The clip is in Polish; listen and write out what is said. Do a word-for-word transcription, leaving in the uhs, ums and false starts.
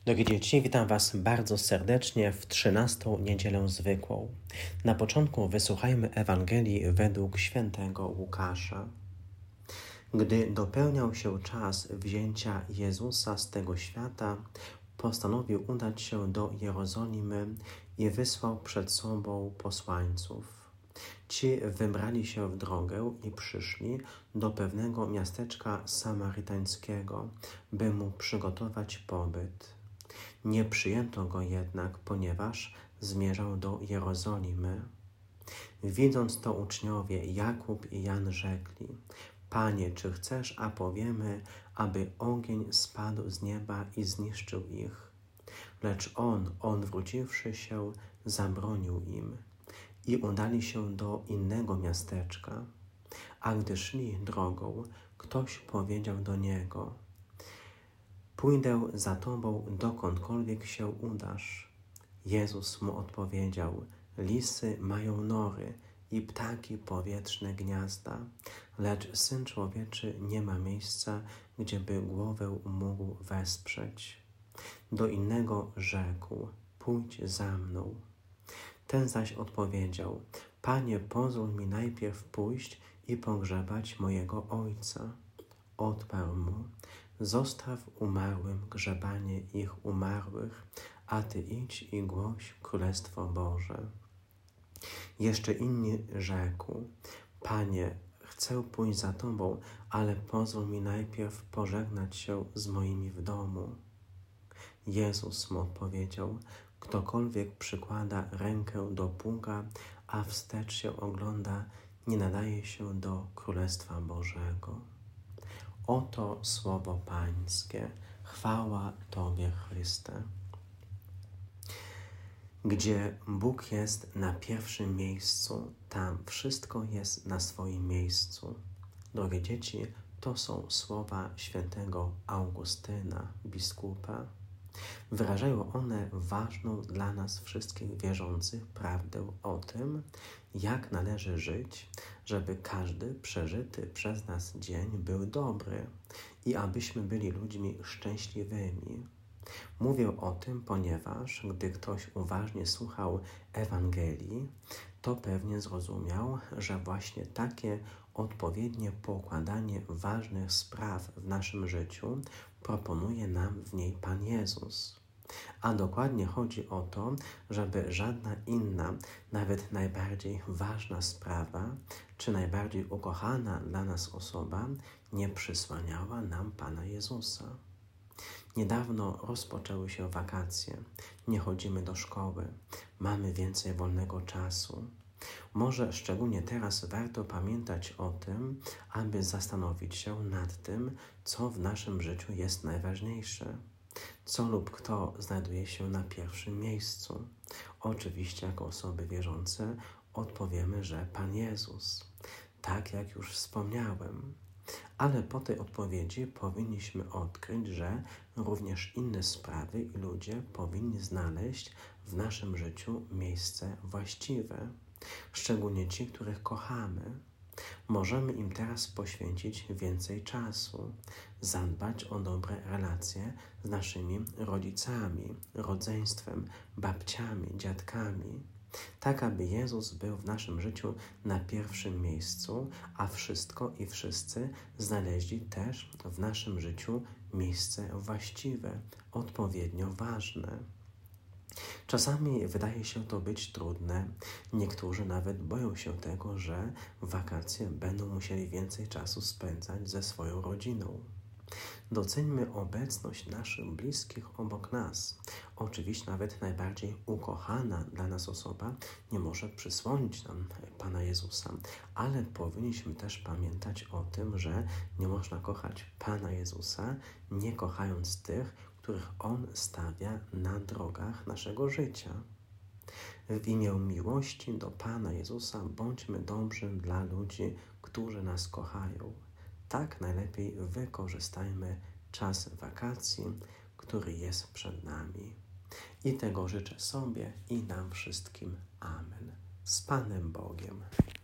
Drogie dzieci, witam Was bardzo serdecznie w trzynastą niedzielę zwykłą. Na początku wysłuchajmy Ewangelii według świętego Łukasza. Gdy dopełniał się czas wzięcia Jezusa z tego świata, postanowił udać się do Jerozolimy i wysłał przed sobą posłańców. Ci wybrali się w drogę i przyszli do pewnego miasteczka samarytańskiego, by mu przygotować pobyt. Nie przyjęto go jednak, ponieważ zmierzał do Jerozolimy. Widząc to uczniowie Jakub i Jan rzekli: Panie, czy chcesz, a powiemy, aby ogień spadł z nieba i zniszczył ich? Lecz on, odwróciwszy się, zabronił im i udali się do innego miasteczka. A gdy szli drogą, ktoś powiedział do niego: Pójdę za Tobą, dokądkolwiek się udasz. Jezus mu odpowiedział: Lisy mają nory i ptaki powietrzne gniazda, lecz Syn Człowieczy nie ma miejsca, gdzieby głowę mógł wesprzeć. Do innego rzekł: Pójdź za mną. Ten zaś odpowiedział: Panie, pozwól mi najpierw pójść i pogrzebać mojego ojca. Odparł mu: Zostaw umarłym grzebanie ich umarłych, a Ty idź i głoś Królestwo Boże. Jeszcze inni rzekł: Panie, chcę pójść za Tobą, ale pozwól mi najpierw pożegnać się z moimi w domu. Jezus mu odpowiedział: Ktokolwiek przykłada rękę do pługa, a wstecz się ogląda, nie nadaje się do Królestwa Bożego. Oto słowo Pańskie. Chwała Tobie, Chryste. Gdzie Bóg jest na pierwszym miejscu, tam wszystko jest na swoim miejscu. Drogie dzieci, to są słowa świętego Augustyna, biskupa. Wyrażają one ważną dla nas wszystkich wierzących prawdę o tym, jak należy żyć, żeby każdy przeżyty przez nas dzień był dobry i abyśmy byli ludźmi szczęśliwymi. Mówię o tym, ponieważ gdy ktoś uważnie słuchał Ewangelii, to pewnie zrozumiał, że właśnie takie odpowiednie poukładanie ważnych spraw w naszym życiu proponuje nam w niej Pan Jezus. A dokładnie chodzi o to, żeby żadna inna, nawet najbardziej ważna sprawa, czy najbardziej ukochana dla nas osoba nie przysłaniała nam Pana Jezusa. Niedawno rozpoczęły się wakacje, nie chodzimy do szkoły, mamy więcej wolnego czasu. Może szczególnie teraz warto pamiętać o tym, aby zastanowić się nad tym, co w naszym życiu jest najważniejsze. Co lub kto znajduje się na pierwszym miejscu. Oczywiście jako osoby wierzące odpowiemy, że Pan Jezus. Tak jak już wspomniałem. Ale po tej odpowiedzi powinniśmy odkryć, że również inne sprawy i ludzie powinni znaleźć w naszym życiu miejsce właściwe. Szczególnie ci, których kochamy. Możemy im teraz poświęcić więcej czasu, zadbać o dobre relacje z naszymi rodzicami, rodzeństwem, babciami, dziadkami, tak aby Jezus był w naszym życiu na pierwszym miejscu, a wszystko i wszyscy znaleźli też w naszym życiu miejsce właściwe, odpowiednio ważne. Czasami wydaje się to być trudne. Niektórzy nawet boją się tego, że w wakacje będą musieli więcej czasu spędzać ze swoją rodziną. Doceńmy obecność naszych bliskich obok nas. Oczywiście nawet najbardziej ukochana dla nas osoba nie może przysłonić nam Pana Jezusa, ale powinniśmy też pamiętać o tym, że nie można kochać Pana Jezusa, nie kochając tych, których On stawia na drogach naszego życia. W imię miłości do Pana Jezusa bądźmy dobrzy dla ludzi, którzy nas kochają. Tak najlepiej wykorzystajmy czas wakacji, który jest przed nami. I tego życzę sobie i nam wszystkim. Amen. Z Panem Bogiem.